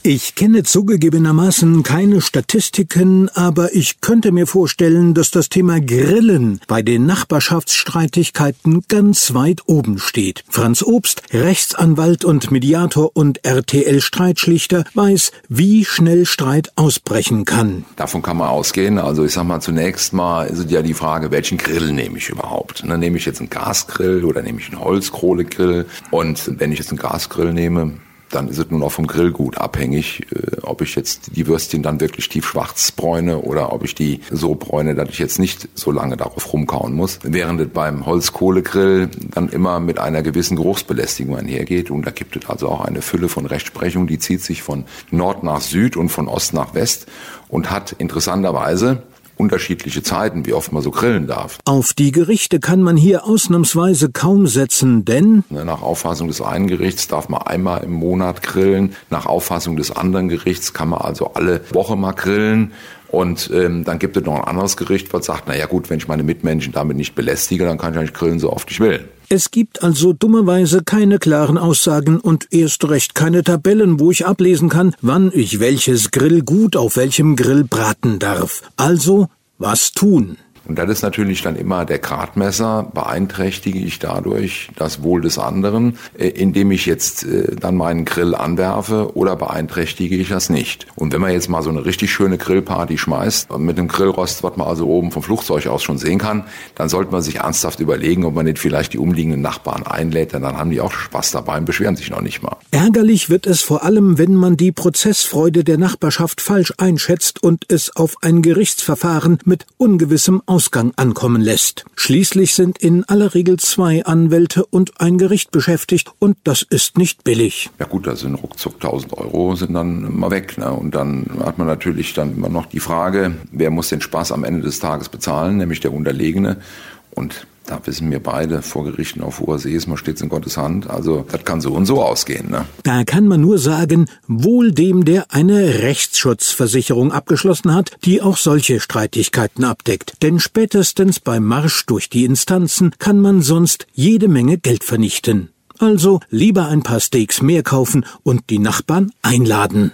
Ich kenne zugegebenermaßen keine Statistiken, aber ich könnte mir vorstellen, dass das Thema Grillen bei den Nachbarschaftsstreitigkeiten ganz weit oben steht. Franz Obst, Rechtsanwalt und Mediator und RTL-Streitschlichter, weiß, wie schnell Streit ausbrechen kann. Davon kann man ausgehen. Also ich sag mal, zunächst mal ist es ja die Frage, welchen Grill nehme ich überhaupt? Dann nehme ich jetzt einen Gasgrill oder nehme ich einen Holzkohlegrill? Und wenn ich jetzt einen Gasgrill nehme, dann ist es nun auch vom Grillgut abhängig, ob ich jetzt die Würstchen dann wirklich tiefschwarz bräune oder ob ich die so bräune, dass ich jetzt nicht so lange darauf rumkauen muss. Während es beim Holzkohlegrill dann immer mit einer gewissen Geruchsbelästigung einhergeht. Und da gibt es also auch eine Fülle von Rechtsprechung, die zieht sich von Nord nach Süd und von Ost nach West und hat interessanterweise unterschiedliche Zeiten, wie oft man so grillen darf. Auf die Gerichte kann man hier ausnahmsweise kaum setzen, denn nach Auffassung des einen Gerichts darf man einmal im Monat grillen. Nach Auffassung des anderen Gerichts kann man also alle Woche mal grillen. Und dann gibt es noch ein anderes Gericht, was sagt, naja gut, wenn ich meine Mitmenschen damit nicht belästige, dann kann ich eigentlich grillen, so oft ich will. Es gibt also dummerweise keine klaren Aussagen und erst recht keine Tabellen, wo ich ablesen kann, wann ich welches Grillgut auf welchem Grill braten darf. Also, was tun? Und das ist natürlich dann immer der Gradmesser, beeinträchtige ich dadurch das Wohl des anderen, indem ich jetzt dann meinen Grill anwerfe, oder beeinträchtige ich das nicht. Und wenn man jetzt mal so eine richtig schöne Grillparty schmeißt, mit einem Grillrost, was man also oben vom Flugzeug aus schon sehen kann, dann sollte man sich ernsthaft überlegen, ob man nicht vielleicht die umliegenden Nachbarn einlädt, denn dann haben die auch Spaß dabei und beschweren sich noch nicht mal. Ärgerlich wird es vor allem, wenn man die Prozessfreude der Nachbarschaft falsch einschätzt und es auf ein Gerichtsverfahren mit ungewissem Ausgang ankommen lässt. Schließlich sind in aller Regel 2 Anwälte und ein Gericht beschäftigt und das ist nicht billig. Ja gut, das sind ruckzuck 1.000 Euro sind dann mal weg. Ne? Und dann hat man natürlich dann immer noch die Frage, wer muss den Spaß am Ende des Tages bezahlen, nämlich der Unterlegene. Und da wissen wir beide, vor Gerichten auf hoher See ist, man steht in Gottes Hand. Also das kann so und so ausgehen. Ne? Da kann man nur sagen, wohl dem, der eine Rechtsschutzversicherung abgeschlossen hat, die auch solche Streitigkeiten abdeckt. Denn spätestens beim Marsch durch die Instanzen kann man sonst jede Menge Geld vernichten. Also lieber ein paar Steaks mehr kaufen und die Nachbarn einladen.